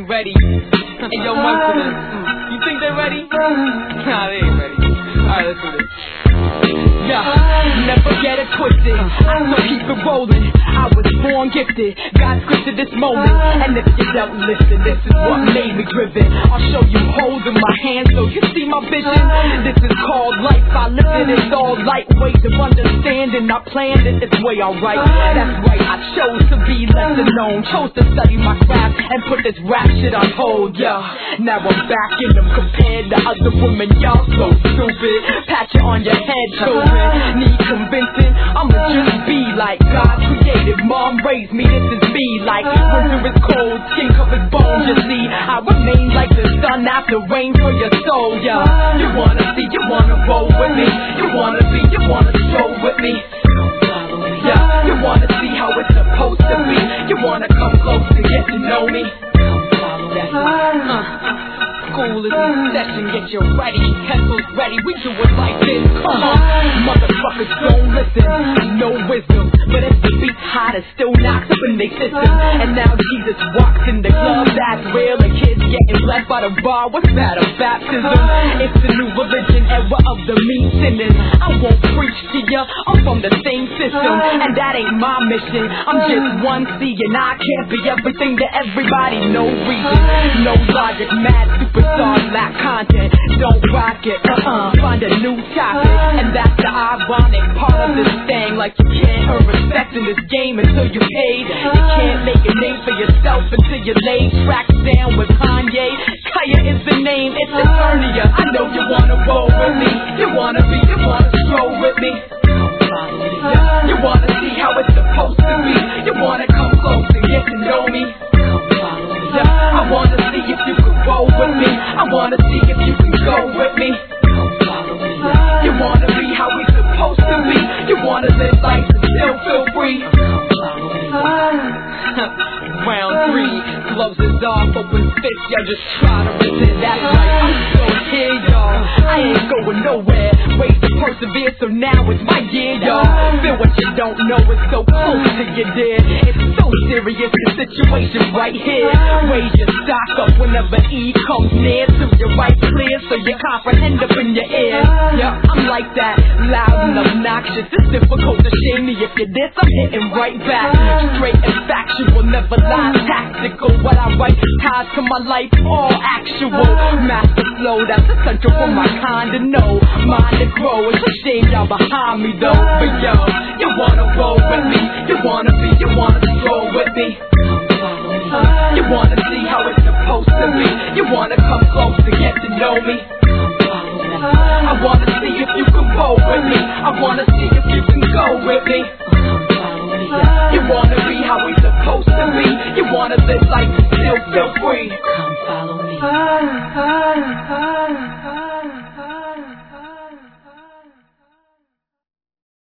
ain't ready. Hey, yo, Michael, you think they're ready? Nah, they ain't ready. Alright, let's do this. Yeah, never get it twisted. I still keep it rolling. I was born gifted. God scripted this moment. And if you don't listen, this is what made me driven. I'll show you holding my hand so you see my vision. This is called life. I live it. It's all lightweight of understanding. I planned it this way, alright. That's right. I chose to be lesser known. Chose to study my craft and put this rap shit on hold. Yeah, now I'm back in them compared to other women. Y'all so stupid. Pat you on your head, children. Need convincing. I'ma just be like God created. Mom raised me. This is me. Like winter is cold, skin covers bones. You see, I remain like the sun after rain for your soul. Yeah, you wanna see, you wanna roll with me. You wanna be, you wanna stroll with me. Yeah, you wanna see how it's supposed to be. You wanna come close to get to know me. School is in session, get you ready, pencils ready, we do it like this, come on. Motherfuckers don't listen, no wisdom, but if the beat's hot, it still knocks up in their system. And now Jesus walks in the club, that's real, and kids getting left by the bar, what's that, a baptism? It's the new religion, era of the me sinning. I won't preach to ya, I'm from the same system, and that ain't my mission. I'm just one C, and I can't be everything to everybody, no reason, no logic, mad superstars lack content, don't rock it, find a new topic, and that's the ironic part of this thing. Like you can't earn respect in this game until you paid. You can't make a name for yourself until you lay tracks down with Kanye. Kaya is the name, it's Eternia. I know you wanna roll with me, you wanna be, you wanna stroll with me. Yeah, you wanna see how it's supposed to be. You wanna come close and get to know me. Yeah, I wanna see if you can roll with me. I wanna see if you can go with me. You wanna be how we supposed to be. You wanna live life and still feel free. Round 3, gloves is off, open fist, y'all just try to resist. That's right, I'm still here, y'all. I ain't going nowhere. Wait to persevere, so now it's my year, y'all. Feel what you don't know is so close to your dear. It's so serious, the situation right here. Raise your stock up whenever E comes near, till your right clear, so you comprehend up in your ear. Yeah, I'm like that, loud and obnoxious. It's difficult to shame me if you diss, I'm hitting right back. Straight and factual, never lie, tactical. What I write ties to my life, all actual. Master flow, that's essential for my kind to know. Mind to grow, it's a shame y'all behind me though. But yo, you wanna roll with me, you wanna be, you wanna stroll with me. You wanna see how it's supposed to be. You wanna come close to get to know me. I wanna see if you can roll with me. I wanna see if you can go with me. You wanna be how we supposed to be. You wanna live life and still feel free. Come follow me.